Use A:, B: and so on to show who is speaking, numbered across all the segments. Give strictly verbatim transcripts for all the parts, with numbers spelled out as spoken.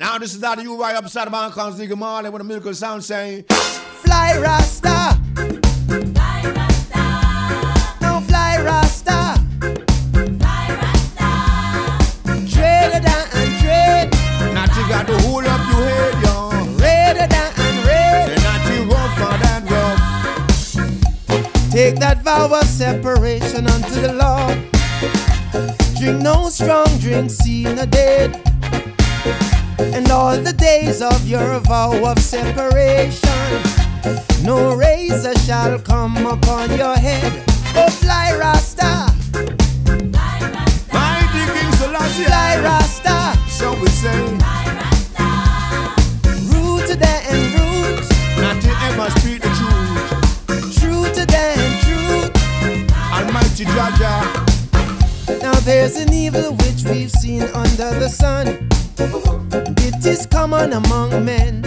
A: Now this is that you right upside of my cons Nigga Marley with a miracle sound saying
B: Fly Rasta.
C: Fly Rasta.
B: No fly Rasta.
C: Fly Rasta.
B: Trade it down and trade.
A: Now you got to hold up your head, y'all.
B: Raid it down and raid.
A: Say not you rough and rough.
B: Take that vow of separation unto the Lord. Drink no strong drink, see no dead. And all the days of your vow of separation, no razor shall come upon your head. Oh, fly Rasta.
C: Fly Rasta.
A: Mighty King Selassie.
B: Fly Rasta.
A: So we say
C: Fly Rasta.
B: Root to that and root.
A: not you ever speak the truth.
B: True to that and truth.
A: Almighty Jaja.
B: Now there's an evil which we've seen under the sun. It is common among men.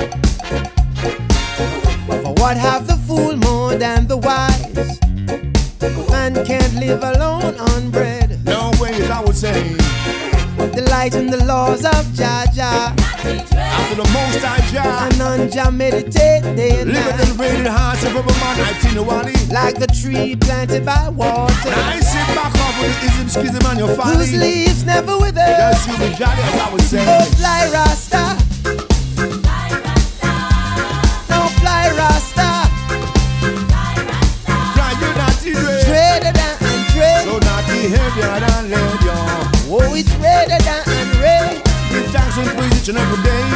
B: For what have the fool more than the wise? Man can't live alone on bread.
A: No ways I would say
B: Delight in the laws of Jaja.
A: after the most I Jah.
B: And on Jah meditate day and
A: Live it
B: night.
A: in rated hearts of every man I think the wally.
B: Like the tree planted by water,
A: When I sit back off with the ism, schism and your
B: whose
A: folly.
B: leaves never wither.
A: Just you be jolly as I would say.
B: Oh, fly Rasta.
C: Fly Rasta.
B: No fly Rasta.
C: Fly Rasta.
A: Fly you not the dread.
B: Trade it down and trade.
A: So not the heavier than lead, y'all.
B: Oh, it's redder than and red.
A: Give thanks and praise each and every day.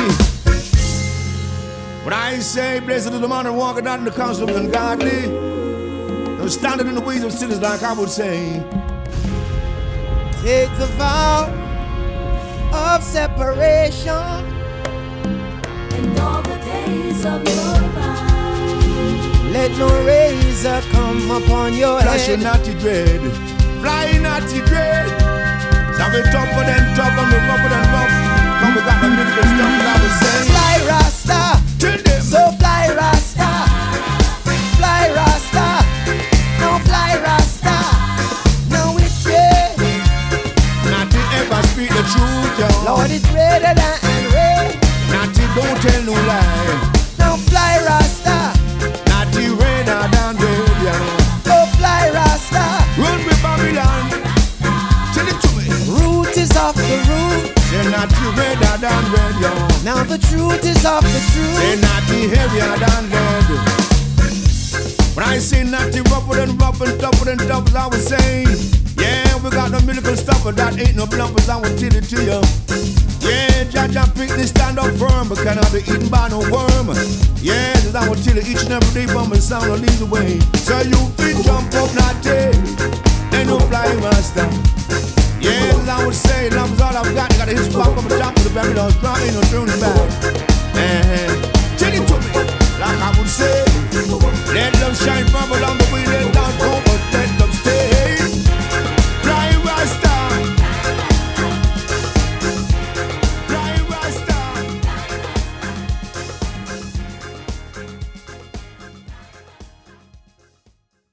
A: When I say, blessed is the man that walketh not in the counsel of the ungodly, and standing in the ways of sinners, like I would say.
B: Take the vow of separation.
C: And all the days of your life.
B: Let no razor come upon your
A: Flash your
B: head.
A: naughty dread, fly naughty dread. So we tougher than tough and we rougher than rough. Come we got the musical stuff that I was saying.
B: Fly Rasta.
A: Tell them.
B: So fly Rasta. Fly Rasta. No fly Rasta. No it's red.
A: Not to ever speak the truth, y'all.
B: Lord, it's redder than and red.
A: Not to don't tell no lie.
B: No fly Rasta.
A: Not to redder than red, y'all.
B: Oh fly Rasta.
A: Run with Babylon. Tell it to me.
B: Root is off the root.
A: They're not too redder than red, y'all.
B: Now the truth is off the
A: They're
B: truth.
A: not too heavier than lead. When I say not too rougher than rough and tougher than tough, as I was saying, yeah, we got the miracle stuff, but that ain't no blumpers, I will tell it to you. Yeah, Jaja pick this stand up firm, but cannot be eaten by no worm. Yeah, as I will tell you each and every day from the sound will lead the way. So you can jump up, not take.